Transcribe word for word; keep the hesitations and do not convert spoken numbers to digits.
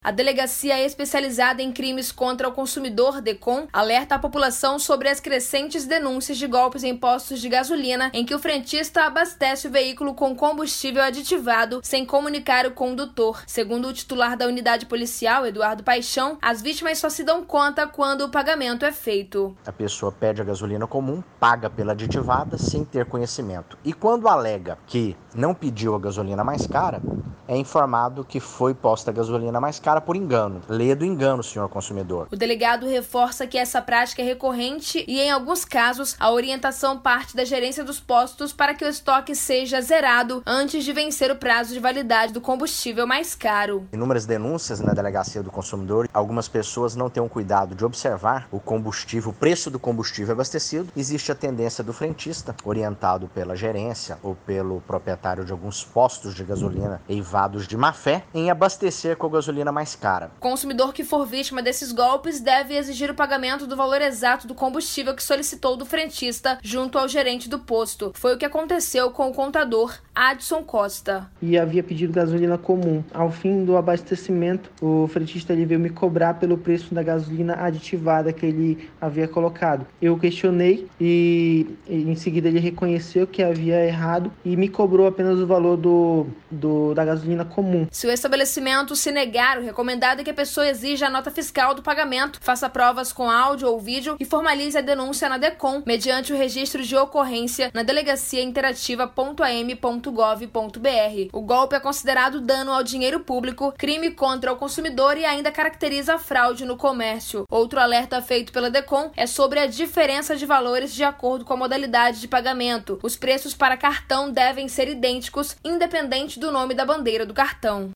A Delegacia Especializada em Crimes contra o Consumidor, DECOM, alerta a população sobre as crescentes denúncias de golpes em postos de gasolina em que o frentista abastece o veículo com combustível aditivado sem comunicar o condutor. Segundo o titular da unidade policial, Eduardo Paixão, as vítimas só se dão conta quando o pagamento é feito. A pessoa pede a gasolina comum, paga pela aditivada sem ter conhecimento. E quando alega que não pediu a gasolina mais cara, é informado que foi posta a gasolina mais cara por engano. Lê do engano, senhor consumidor. O delegado reforça que essa prática é recorrente e, em alguns casos, a orientação parte da gerência dos postos para que o estoque seja zerado antes de vencer o prazo de validade do combustível mais caro. Inúmeras denúncias na Delegacia do Consumidor. Algumas pessoas não têm o cuidado de observar o combustível, o preço do combustível abastecido. Existe a tendência do frentista, orientado pela gerência ou pelo proprietário de alguns postos de gasolina eivados de má fé, em abastecer com a gasolina mais cara. O consumidor que for vítima desses golpes deve exigir o pagamento do valor exato do combustível que solicitou do frentista junto ao gerente do posto. Foi o que aconteceu com o contador Adson Costa. E havia pedido gasolina comum. Ao fim do abastecimento, o frentista ele veio me cobrar pelo preço da gasolina aditivada que ele havia colocado. Eu questionei e em seguida ele reconheceu que havia errado e me cobrou apenas o valor do, do, da gasolina comum. Se o estabelecimento se negar, o recomendado é que a pessoa exija a nota fiscal do pagamento, faça provas com áudio ou vídeo e formalize a denúncia na DECOM, mediante o registro de ocorrência na delegacia interativa ponto a m ponto gov ponto b r. O golpe é considerado dano ao dinheiro público, crime contra o consumidor e ainda caracteriza a fraude no comércio. Outro alerta feito pela DECOM é sobre a diferença de valores de acordo com a modalidade de pagamento. Os preços para cartão devem ser idênticos, independente do nome da bandeira do cartão.